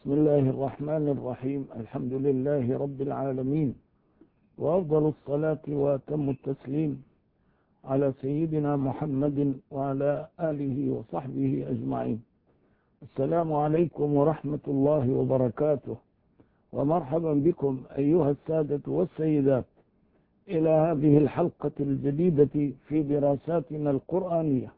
بسم الله الرحمن الرحيم. الحمد لله رب العالمين، وأفضل الصلاة وأتم التسليم على سيدنا محمد وعلى آله وصحبه أجمعين. السلام عليكم ورحمة الله وبركاته، ومرحبا بكم أيها السادة والسيدات إلى هذه الحلقة الجديدة في دراساتنا القرآنية.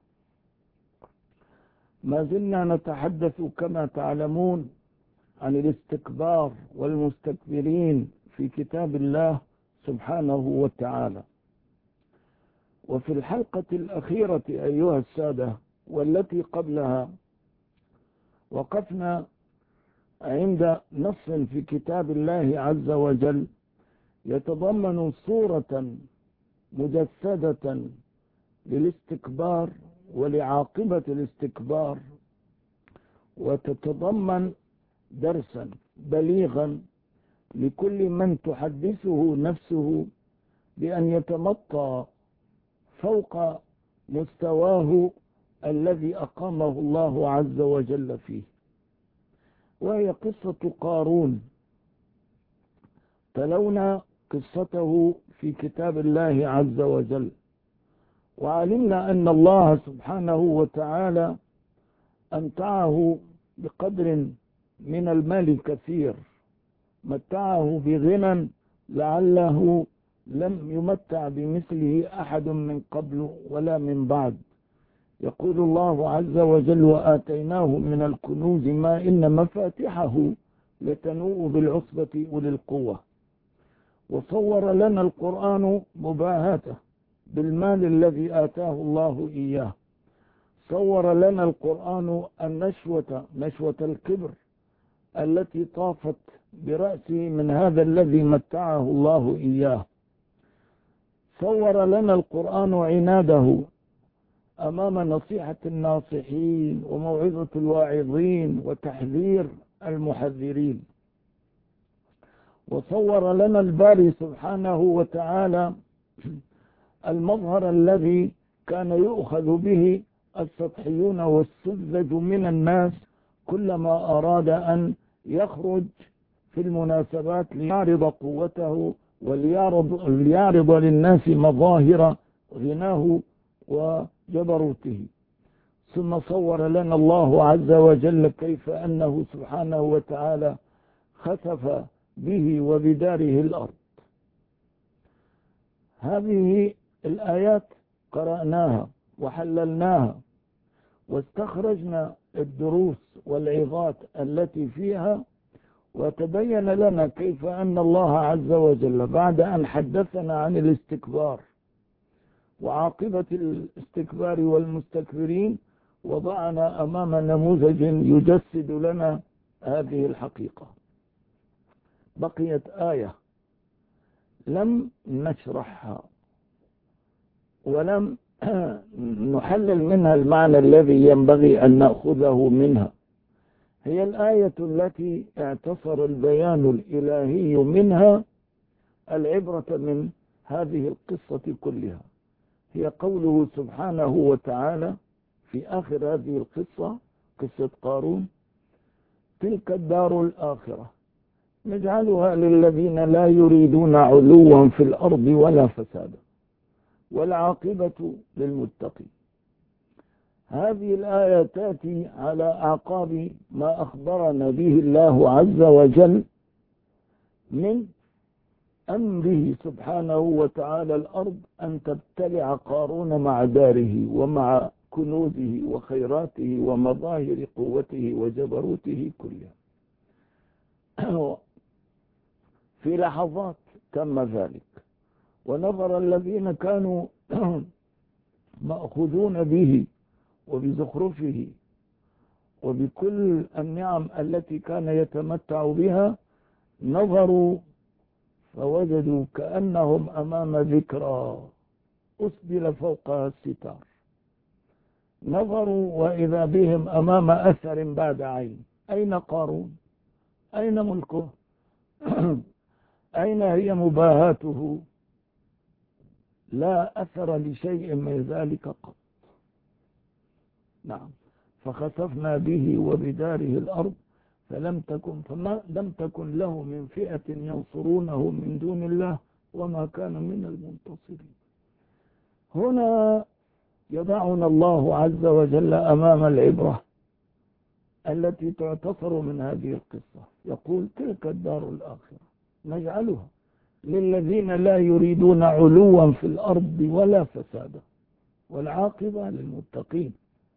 ما زلنا نتحدث كما تعلمون عن الاستكبار والمستكبرين في كتاب الله سبحانه وتعالى. وفي الحلقة الأخيرة أيها السادة والتي قبلها وقفنا عند نص في كتاب الله عز وجل يتضمن صورة مجسدة للاستكبار ولعاقبة الاستكبار، وتتضمن درسا بليغا لكل من تحدثه نفسه بأن يتمطى فوق مستواه الذي أقامه الله عز وجل فيه، وهي قصة قارون. تلونا قصته في كتاب الله عز وجل، وعلمنا أن الله سبحانه وتعالى أمتعه بقدر من المال كثير، متعه بغنى لعله لم يمتع بمثله أحد من قبل ولا من بعد. يقول الله عز وجل: وآتيناه من الكنوز ما إن مفاتحه لتنوء بالعصبة أولي القوة. وصور لنا القرآن مباهاته بالمال الذي آتاه الله إياه. صور لنا القرآن نشوة الكبر التي طافت برأسه من هذا الذي متعه الله إياه. صور لنا القرآن عناده أمام نصيحة الناصحين وموعظة الواعظين وتحذير المحذرين. وصور لنا الباري سبحانه وتعالى المظهر الذي كان يؤخذ به السطحيون والسذج من الناس كلما أراد أن يخرج في المناسبات ليعرض قوته وليعرض للناس مظاهر غناه وجبروته. ثم صور لنا الله عز وجل كيف أنه سبحانه وتعالى خسف به وبداره الأرض. هذه الآيات قرأناها وحللناها واستخرجنا الدروس والعظات التي فيها، وتبين لنا كيف أن الله عز وجل بعد أن حدثنا عن الاستكبار وعاقبة الاستكبار والمستكبرين وضعنا أمام نموذج يجسد لنا هذه الحقيقة. بقيت آية لم نشرحها ولم نحلل منها المعنى الذي ينبغي أن نأخذه منها. هي الآية التي اعتصر البيان الإلهي منها العبرة من هذه القصة كلها. هي قوله سبحانه وتعالى في آخر هذه القصة، قصة قارون: تلك الدار الآخرة نجعلها للذين لا يريدون علوا في الأرض ولا فسادا والعاقبة للمتقين. هذه الآية تأتي على أعقاب ما أخبرنا به الله عز وجل من أمره سبحانه وتعالى الأرض أن تبتلع قارون مع داره ومع كنوزه وخيراته ومظاهر قوته وجبروته كلها. في لحظات تم ذلك، ونظر الذين كانوا مأخذون به وبزخرفه وبكل النعم التي كان يتمتع بها، نظروا فوجدوا كأنهم أمام ذكرى أسبل فوقها الستار. نظروا وإذا بهم أمام أثر بعد عين. أين قارون؟ أين ملكه؟ أين هي مباهاته؟ لا أثر لشيء من ذلك قط. نعم، فخسفنا به وبداره الأرض فما لم تكن له من فئة ينصرونه من دون الله وما كان من المنتصرين. هنا يضعنا الله عز وجل أمام العبرة التي تعتصر من هذه القصة. يقول تلك الدار الآخرة نجعلها للذين لا يريدون علوا في الأرض ولا فسادا والعاقبة للمتقين.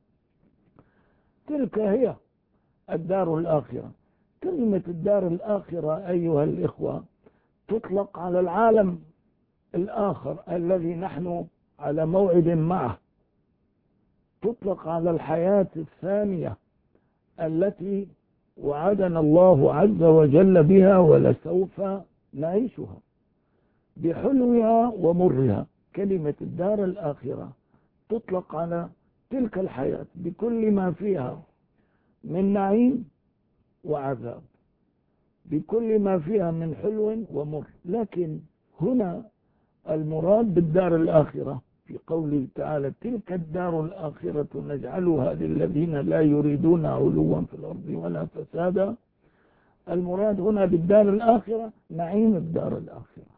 تلك هي الدار الآخرة. كلمة الدار الآخرة أيها الإخوة تطلق على العالم الآخر الذي نحن على موعد معه، تطلق على الحياة الثانية التي وعدنا الله عز وجل بها ولسوف نعيشها بحلوها ومرها. كلمة الدار الآخرة تطلق على تلك الحياة بكل ما فيها من نعيم وعذاب، بكل ما فيها من حلو ومر. لكن هنا المراد بالدار الآخرة في قوله تعالى تلك الدار الآخرة نجعلها للذين لا يريدون علوا في الأرض ولا فسادا. المراد هنا بالدار الآخرة نعيم الدار الآخرة،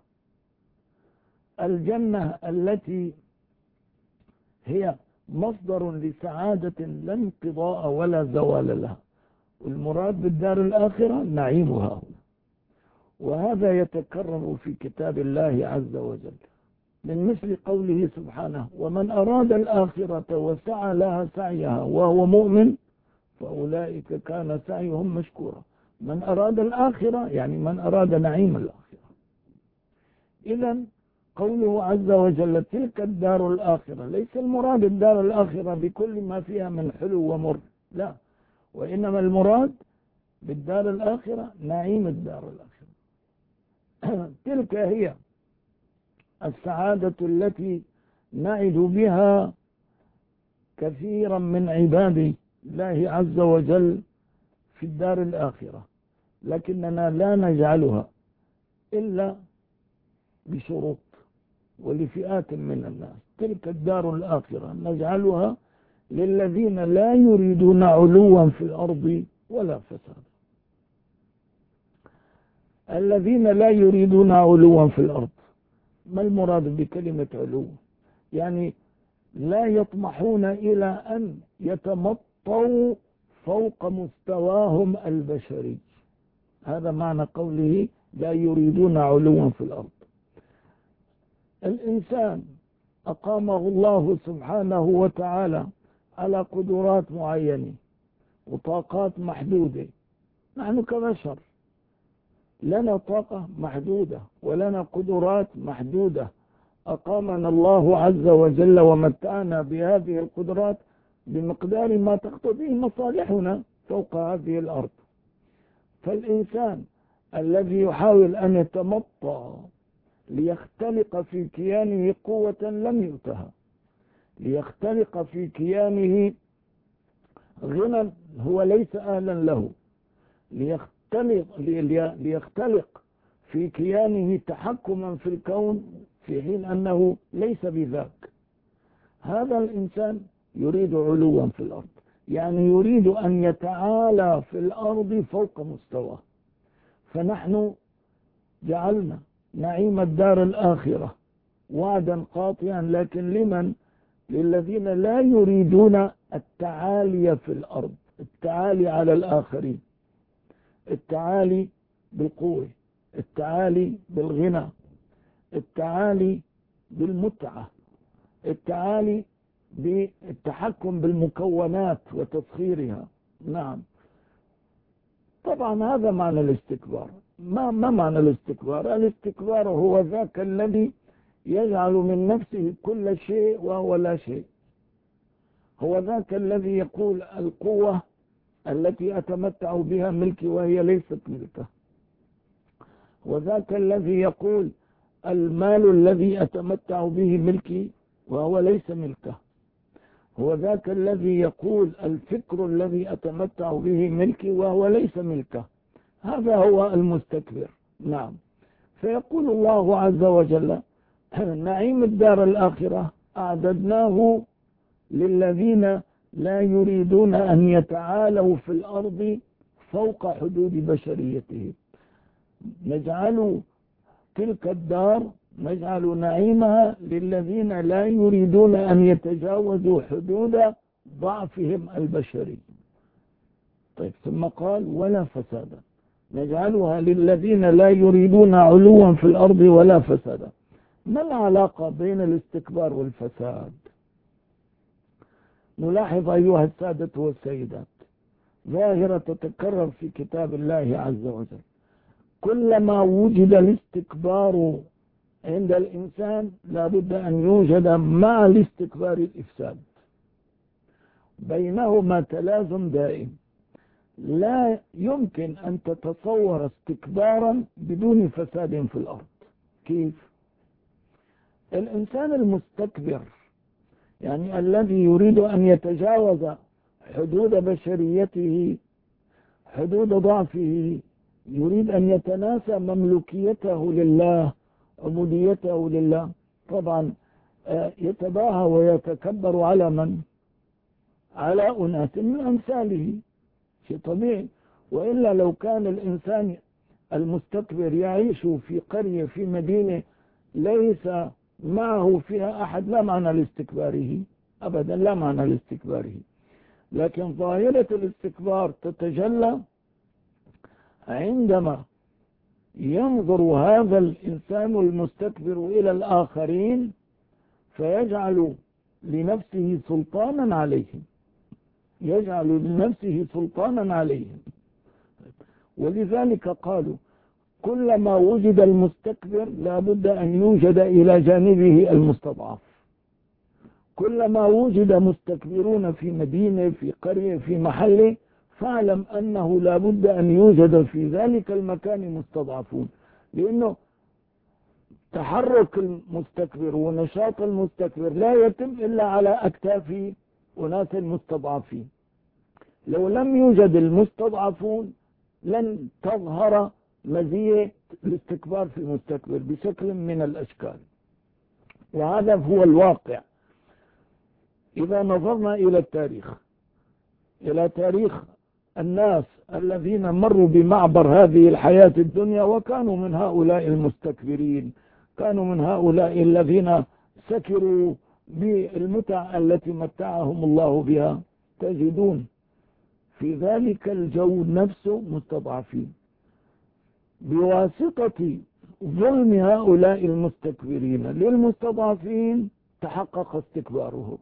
الجنة التي هي مصدر لسعادة لا انقضاء ولا زوال لها. والمراد بالدار الآخرة نعيمها هنا. وهذا يتكرر في كتاب الله عز وجل من مثل قوله سبحانه ومن أراد الآخرة وسعى لها سعيها وهو مؤمن فأولئك كان سعيهم مشكورا. من أراد الآخرة يعني من أراد نعيم الآخرة. إذن قوله عز وجل تلك الدار الآخرة ليس المراد الدار الآخرة بكل ما فيها من حلو ومر، لا، وإنما المراد بالدار الآخرة نعيم الدار الآخرة. تلك هي السعادة التي نعد بها كثيرا من عباد الله عز وجل في الدار الآخرة، لكننا لا نجعلها إلا بشروط ولفئات من الناس. تلك الدار الآخرة نجعلها للذين لا يريدون علوا في الأرض ولا فسادا. الذين لا يريدون علوا في الأرض، ما المراد بكلمة علو؟ يعني لا يطمحون إلى أن يتمطوا فوق مستواهم البشري. هذا معنى قوله لا يريدون علوا في الأرض. الإنسان أقامه الله سبحانه وتعالى على قدرات معينة وطاقات محدودة. نحن كبشر لنا طاقة محدودة ولنا قدرات محدودة. أقامنا الله عز وجل ومتعنا بهذه القدرات بمقدار ما تقتضيه مصالحنا فوق هذه الأرض. فالإنسان الذي يحاول أن يتمطى ليختلق في كيانه قوة لم يؤتها، ليختلق في كيانه غنى هو ليس أهلا له، ليختلق في كيانه تحكما في الكون في حين أنه ليس بذاك. هذا الإنسان يريد علوا في الأرض، يعني يريد أن يتعالى في الأرض فوق مستواه. فنحن جعلنا نعيم الدار الآخرة وعدا قاطعا، لكن لمن؟ للذين لا يريدون التعالي في الأرض، التعالي على الآخرين، التعالي بالقوة، التعالي بالغنى، التعالي بالمتعة، التعالي بالتحكم بالمكونات وتسخيرها. نعم، طبعا هذا معنى الاستكبار. ما معنى الاستكبار؟ الاستكبار هو ذاك الذي يجعل من نفسه كل شيء وهو لا شيء. هو ذاك الذي يقول القوة التي أتمتع بها ملكي وهي ليست ملكه. وذاك الذي يقول المال الذي أتمتع به ملكي وهو ليس ملكه. هو ذاك الذي يقول الفكر الذي أتمتع به ملكي وهو ليس ملكه. هذا هو المستكبر. نعم. فيقول الله عز وجل نعيم الدار الآخرة أعددناه للذين لا يريدون أن يتعالوا في الأرض فوق حدود بشريتهم. نجعل تلك الدار نجعل نعيمها للذين لا يريدون أن يتجاوزوا حدود ضعفهم البشري. طيب ثم قال ولا فسادا، نجعلها للذين لا يريدون علوا في الأرض ولا فسادا. ما العلاقة بين الاستكبار والفساد؟ نلاحظ أيها السادة والسيدات ظاهرة تتكرر في كتاب الله عز وجل. كلما وجد الاستكبار عند الإنسان لابد أن يوجد مع الاستكبار الإفساد، بينهما تلازم دائم. لا يمكن أن تتصور استكبارا بدون فساد في الأرض. كيف؟ الإنسان المستكبر يعني الذي يريد أن يتجاوز حدود بشريته، حدود ضعفه، يريد أن يتناسى مملوكيته لله، عبوديته لله، طبعا يتباهى ويتكبر على من؟ على أناس من أمثاله، شيء طبيعي. وإلا لو كان الإنسان المستكبر يعيش في قرية في مدينة ليس معه فيها أحد لا معنى لاستكباره أبدا، لا معنى لاستكباره. لكن ظاهرة الاستكبار تتجلى عندما ينظر هذا الإنسان المستكبر إلى الآخرين فيجعل لنفسه سلطانا عليهم، يجعل لنفسه سلطانا عليهم. ولذلك قالوا كلما وجد المستكبر لابد أن يوجد إلى جانبه المستضعف. كلما وجد مستكبرون في مدينة، في قرية، في محل، فاعلم أنه لابد أن يوجد في ذلك المكان مستضعفون، لأنه تحرك المستكبر ونشاط المستكبر لا يتم إلا على أكتاف أناس مستضعفين. لو لم يوجد المستضعفون لن تظهر مزية الاستكبار في المستكبر بشكل من الأشكال، وهذا هو الواقع. إذا نظرنا إلى التاريخ، إلى تاريخ الناس الذين مروا بمعبر هذه الحياة الدنيا وكانوا من هؤلاء المستكبرين، كانوا من هؤلاء الذين سكروا بالمتع التي متعهم الله بها، تجدون في ذلك الجو نفسه مستضعفين. بواسطة ظلم هؤلاء المستكبرين للمستضعفين تحقق استكباره.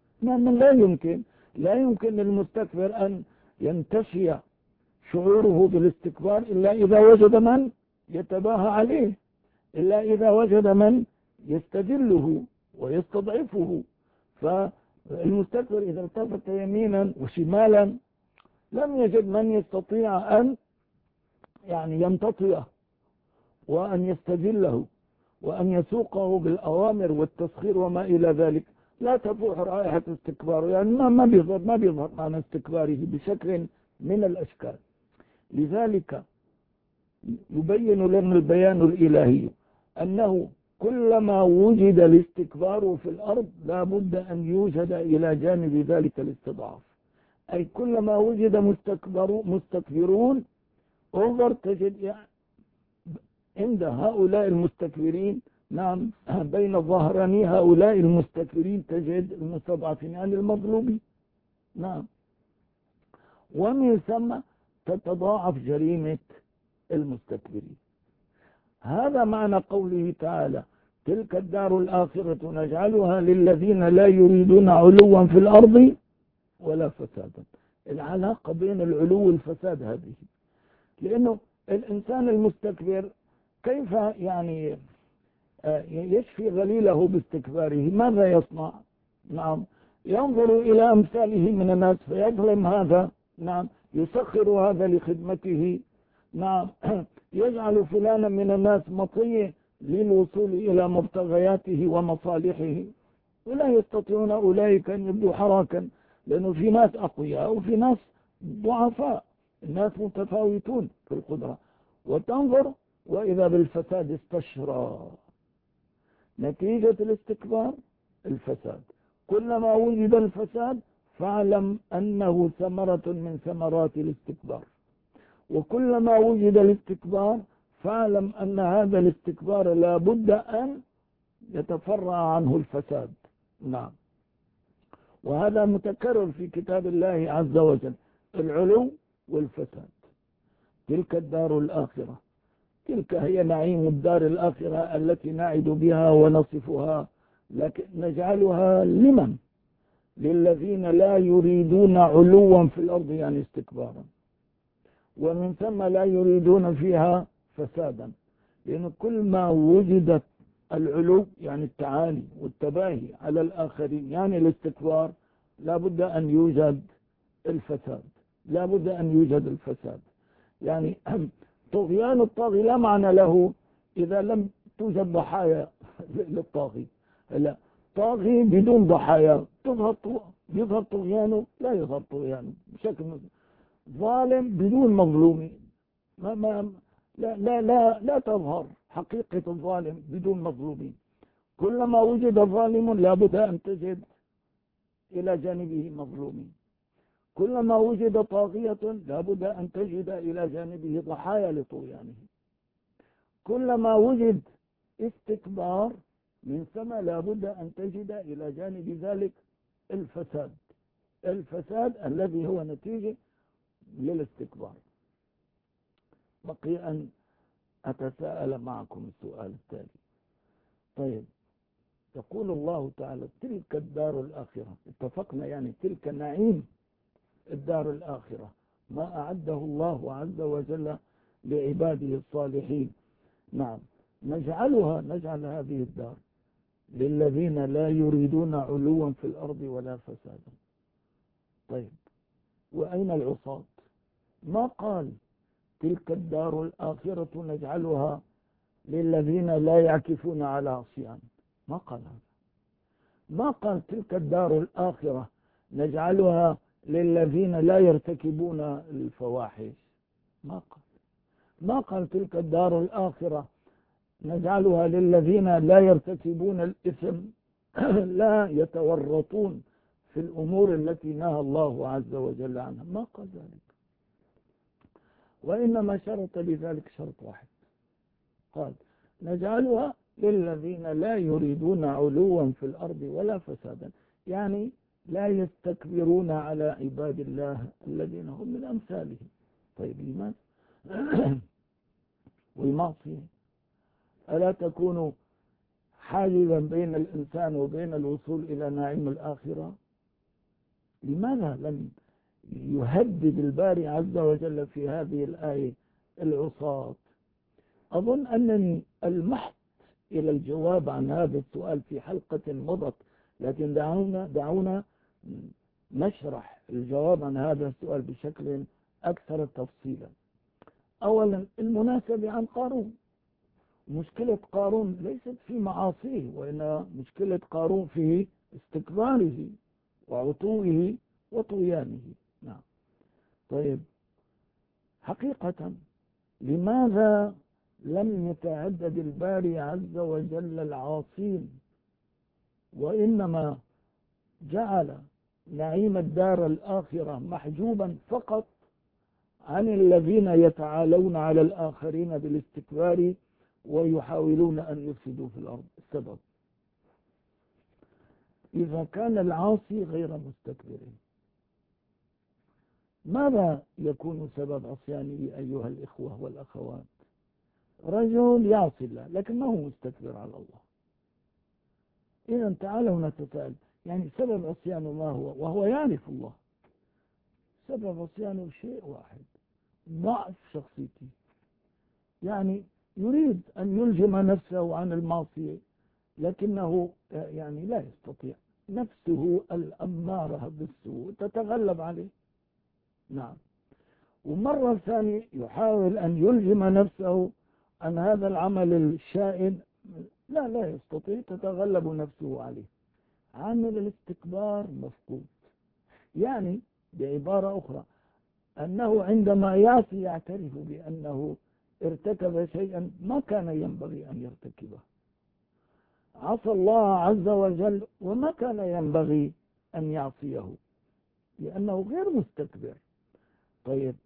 لا يمكن للمستكبر أن ينتشي شعوره بالاستكبار إلا إذا وجد من يتباهى عليه، إلا إذا وجد من يستذله ويستضعفه. فالمستكبر إذا التفت يمينا وشمالا لم يجد من يستطيع أن يمتطئه وأن يستذله وأن يسوقه بالأوامر والتسخير وما إلى ذلك. لا تفوح رائحة استكباره، يعني ما بيظهر معنى استكباره بشكل من الأشكال. لذلك يبين لنا البيان الإلهي أنه كلما وجد الاستكبار في الأرض لا بد أن يوجد إلى جانب ذلك الاستضعاف. أي كلما وجد مستكبرون انظر تجد عند هؤلاء المستكبرين، نعم، بين ظهراني هؤلاء المستكبرين تجد المستضعفين يعني المظلومين، نعم. ومن ثم تتضاعف جريمة المستكبرين. هذا معنى قوله تعالى تلك الدار الآخرة نجعلها للذين لا يريدون علوا في الأرض ولا فسادا. العلاقة بين العلو والفساد هذه، لأنه الإنسان المستكبر كيف يشفي غليله باستكباره؟ ماذا يصنع؟ نعم، ينظر إلى أمثاله من الناس فيظلم هذا، نعم، يسخر هذا لخدمته، نعم، يجعل فلانا من الناس مطية للوصول إلى مبتغياته ومصالحه، ولا يستطيعون أولئك أن يبدوا حراكا، لأنه في ناس أقوياء وفي ناس ضعفاء، الناس متفاوتون في القدرة. وتنظر وإذا بالفساد استشرى، نتيجة الاستكبار الفساد. كلما وجد الفساد فاعلم أنه ثمرة من ثمرات الاستكبار. وكلما وجد الاستكبار فاعلم أن هذا الاستكبار لا بد أن يتفرع عنه الفساد. نعم، وهذا متكرر في كتاب الله عز وجل، العلو والفساد. تلك الدار الآخرة، تلك هي نعيم الدار الآخرة التي نعد بها ونصفها، لكن نجعلها لمن؟ للذين لا يريدون علوا في الأرض يعني استكبارا، ومن ثم لا يريدون فيها فسادا، لأن كل ما وجدت العلو يعني التعالي والتباهي على الآخرين يعني الاستكبار، لا بد أن يوجد الفساد، لا بد أن يوجد الفساد. يعني طغيان الطاغي لا معنى له إذا لم توجد ضحايا للطاغي. لا، طاغي بدون ضحايا يظهر طغيانه؟ لا يظهر طغيانه بشكل ظالم بدون مظلوم، لا تظهر حقيقة الظالم بدون مظلومين. كلما وجد ظالم لابد أن تجد إلى جانبه مظلومين، كلما وجد طاغية لابد أن تجد إلى جانبه ضحايا لطغيانه، كلما وجد استكبار من ثم لابد أن تجد إلى جانب ذلك الفساد، الفساد الذي هو نتيجة للاستكبار. بقي أن أتساءل معكم السؤال التالي. طيب، يقول الله تعالى تلك الدار الآخرة، اتفقنا يعني تلك نعيم الدار الآخرة ما أعده الله عز وجل لعباده الصالحين. نعم، نجعل هذه الدار للذين لا يريدون علوا في الأرض ولا فسادا. طيب، وأين العصاة؟ ما قال تلك الدار الآخرة نجعلها للذين لا يعكفون على عصيان، ما قال هذا. ما قال تلك الدار الآخرة نجعلها للذين لا يرتكبون الفواحش، ما قال تلك الدار الآخرة نجعلها للذين لا يرتكبون الإثم لا يتورطون في الأمور التي نهى الله عز وجل عنها، ما قال ذلك. وإنما شرط لذلك شرط واحد، قال نجعلها للذين لا يريدون علوا في الأرض ولا فسادا، يعني لا يستكبرون على عباد الله الذين هم من أمثالهم. طيب، لماذا؟ والمعصية ألا تكون حاجزا بين الإنسان وبين الوصول إلى نعيم الآخرة؟ لماذا لم يهدد الباري عز وجل في هذه الآية العصاة؟ أظن أنني ألمحت إلى الجواب عن هذا السؤال في حلقة مضت، لكن دعونا نشرح الجواب عن هذا السؤال بشكل أكثر تفصيلا. أولا، المناسبة عن قارون. مشكلة قارون ليست في معاصيه، وإن مشكلة قارون في استكباره وعتوه وطغيانه. نعم. طيب، حقيقة لماذا لم يتعدد الباري عز وجل العاصين، وإنما جعل نعيم الدار الآخرة محجوبا فقط عن الذين يتعالون على الآخرين بالاستكبار ويحاولون أن يفسدوا في الأرض؟ السبب، إذا كان العاصي غير مستكبر، ماذا يكون سبب عصيانه أيها الإخوة والأخوات؟ رجل يعصي الله لكن ما هو مستكبر على الله. إذا تعالوا نتساءل، يعني سبب عصيانه ما هو وهو يعرف الله؟ سبب عصيانه شيء واحد، ضعف شخصيته، يعني يريد أن يلجم نفسه عن المعصية لكنه يعني لا يستطيع، نفسه الأمارة بالسوء تتغلب عليه. نعم. ومرة ثانية يحاول أن يلجم نفسه عن هذا العمل الشائن، لا يستطيع، تتغلب نفسه عليه. عامل الاستكبار مفقود. يعني بعبارة أخرى أنه عندما يعصي يعترف بأنه ارتكب شيئا ما كان ينبغي أن يرتكبه، عصى الله عز وجل وما كان ينبغي أن يعصيه لأنه غير مستكبر. طيب،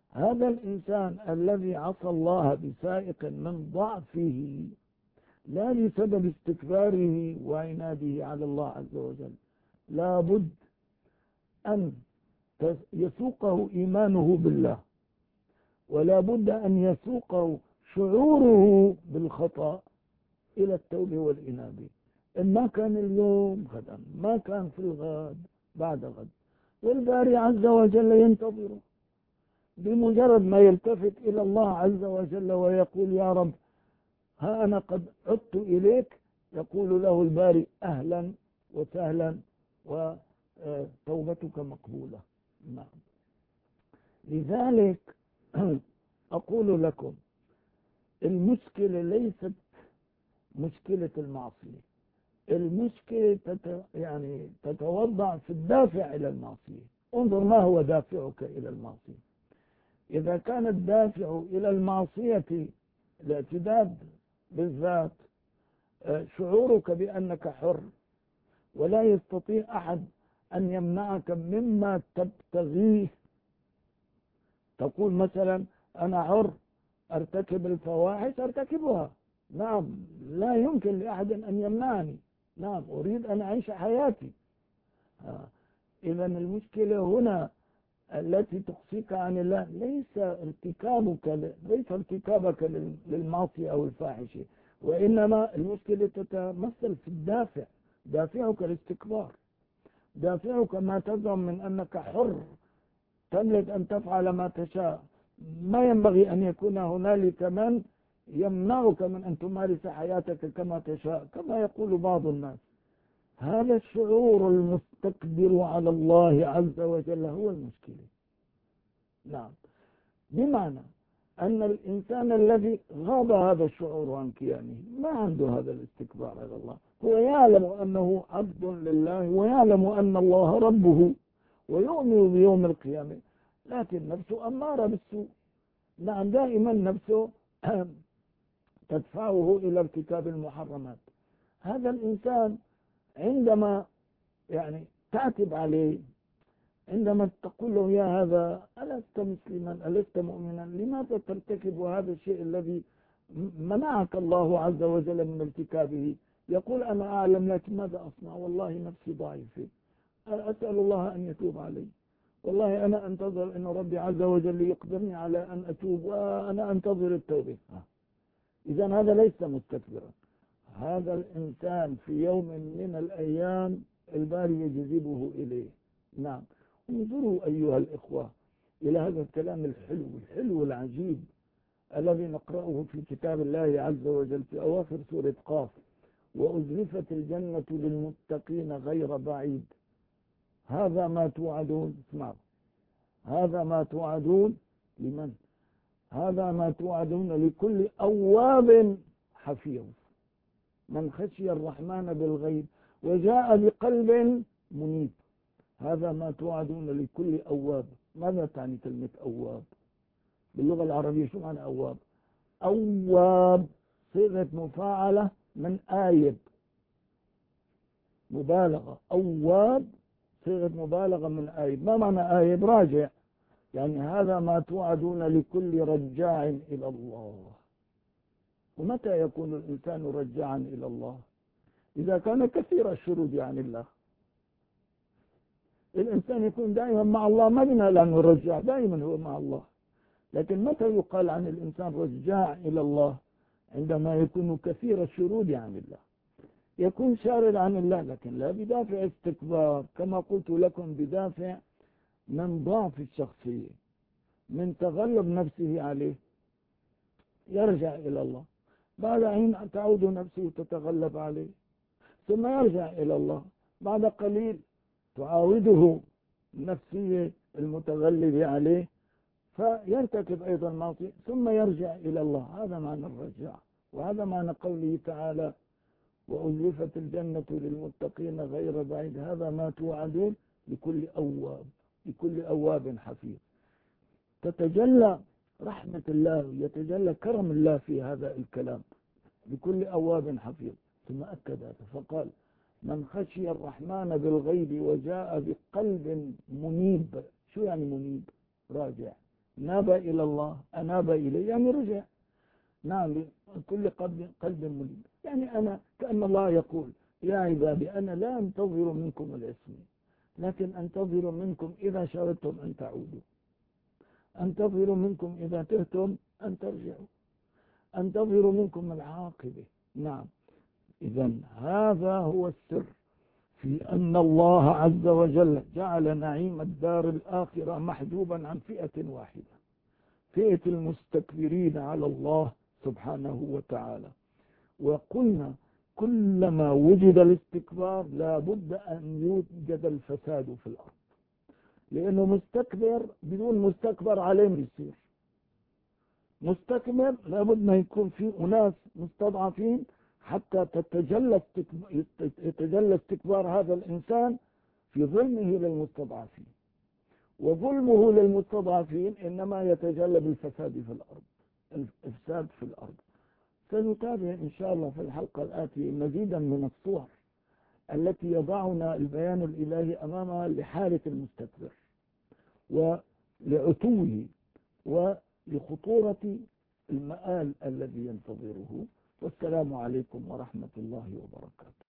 هذا الإنسان الذي عصى الله بسائق من ضعفه لا بسبب استكباره وعناده على الله عز وجل، لا بد أن يسوقه إيمانه بالله، ولا بد أن يسوقه شعوره بالخطأ إلى التوبة والإنابة. إن ما كان اليوم غدا، ما كان في الغد بعد غد، والباري عز وجل ينتظره. بمجرد ما يلتفت إلى الله عز وجل ويقول يا رب ها أنا قد عدت إليك، يقول له الباري أهلا وسهلا وتوبتك مقبولة. نعم. لذلك أقول لكم المشكلة ليست مشكلة المعصية، المشكلة تتوضع في الدافع إلى المعصية. انظر ما هو دافعك إلى المعصية. إذا كان الدافع إلى المعصية الاعتداد بالذات، شعورك بأنك حر ولا يستطيع أحد أن يمنعك مما تبتغيه. تقول مثلا أنا حر أرتكب الفواحش أرتكبها، نعم، لا يمكن لأحد أن يمنعني، نعم، أريد أن أعيش حياتي. إذا المشكلة هنا التي تقصيك عن الله ليس ارتكابك للمعصية أو الفاحشة، وإنما المشكلة تتمثل في الدافع. دافعك الاستكبار، دافعك ما تزعم من أنك حر تملك أن تفعل ما تشاء. ما ينبغي أن يكون هنالك من يمنعك من أن تمارس حياتك كما تشاء، كما يقول بعض الناس. هذا الشعور المستكبر على الله عز وجل هو المشكلة. نعم، بمعنى أن الإنسان الذي غاب هذا الشعور عن كيانه ما عنده هذا الاستكبار على الله، هو يعلم أنه عبد لله ويعلم أن الله ربه ويؤمن بيوم القيامة، لكن نفسه أمارة بالسوء. نعم، دائما نفسه تدفعه إلى ارتكاب المحرمات. هذا الإنسان عندما تعتب عليه، عندما تقول له يا هذا ألست مسلما ألست مؤمنا، لماذا ترتكب هذا الشيء الذي منعك الله عز وجل من ارتكابه؟ يقول أنا أعلم لكن ماذا أصنع، والله نفسي ضعيفة، أسأل الله أن يتوب علي، والله أنا أنتظر أن ربي عز وجل يقدرني على أن أتوب وأنا أنتظر التوبة. إذا هذا ليس مستكبرا، هذا الإنسان في يوم من الأيام الباري يجذبه إليه. نعم. انظروا أيها الإخوة إلى هذا الكلام الحلو العجيب الذي نقرأه في كتاب الله عز وجل في أواخر سورة قاف: وأزلفت الجنة للمتقين غير بعيد هذا ما توعدون. اسمعوا، هذا ما توعدون لمن؟ هذا ما توعدون لكل أواب حفيظ من خشي الرحمن بالغيب وجاء بقلب منيب. هذا ما توعدون لكل أواب. ماذا تعني كلمة أواب باللغة العربية؟ شو معنى أواب؟ أواب صيغة مفاعلة من آيب، مبالغة. أواب صيغة مبالغة من آيب. ما معنى آيب؟ راجع. يعني هذا ما توعدون لكل رجاع إلى الله. ومتى يكون الإنسان رجاعا إلى الله؟ إذا كان كثير الشرود عن الله. الإنسان يكون دائما مع الله، ما بناء لأنه رجاع، دائما هو مع الله. لكن متى يقال عن الإنسان رجاع إلى الله؟ عندما يكون كثير الشرود عن الله، يكون شارد عن الله، لكن لا بدافع استكبار، كما قلت لكم، بدافع من ضعف الشخصية، من تغلب نفسه عليه، يرجع إلى الله. بعد حين تعود نفسه تتغلب عليه، ثم يرجع إلى الله. بعد قليل تعاوده النفسية المتغلبة عليه فيرتكب أيضا معصية، ثم يرجع إلى الله. هذا معنى الرجاع، وهذا معنى قوله تعالى: وأزلفت الجنة للمتقين غير بعيد هذا ما توعدون لكل أواب حفيظ. تتجلى رحمة الله، يتجلى كرم الله في هذا الكلام، لكل أواب حفيظ. ثم أكد هذا فقال: من خشي الرحمن بالغيب وجاء بقلب منيب. شو يعني منيب؟ راجع. ناب إلى الله، أناب إليه يعني رجع. نعم، كل قلب منيب. يعني أنا كأن الله يقول يا عبادي أنا لا أنتظر منكم الاسم، لكن أنتظر منكم إذا شرطتم أن تعودوا، أنتظر منكم إذا تهتم أن ترجعوا، أنتظر منكم العاقبة. نعم، إذا هذا هو السر في أن الله عز وجل جعل نعيم الدار الآخرة محجوبا عن فئة واحدة، فئة المستكبرين على الله سبحانه وتعالى. وقلنا كلما وجد الاستكبار لا بد أن يوجد الفساد في الأرض، لأنه مستكبر بدون مستكبر عليه بيصير مستكبر، لابد ما يكون في أناس مستضعفين حتى يتجلى استكبار هذا الإنسان في ظلمه للمستضعفين، وظلمه للمستضعفين إنما يتجلى بالفساد في الأرض، الإفساد في الأرض. سنتابع إن شاء الله في الحلقة الآتية مزيدا من الصور التي يضعنا البيان الإلهي أمامها لحالة المستكبر ولعتوه ولخطورة المآل الذي ينتظره. والسلام عليكم ورحمة الله وبركاته.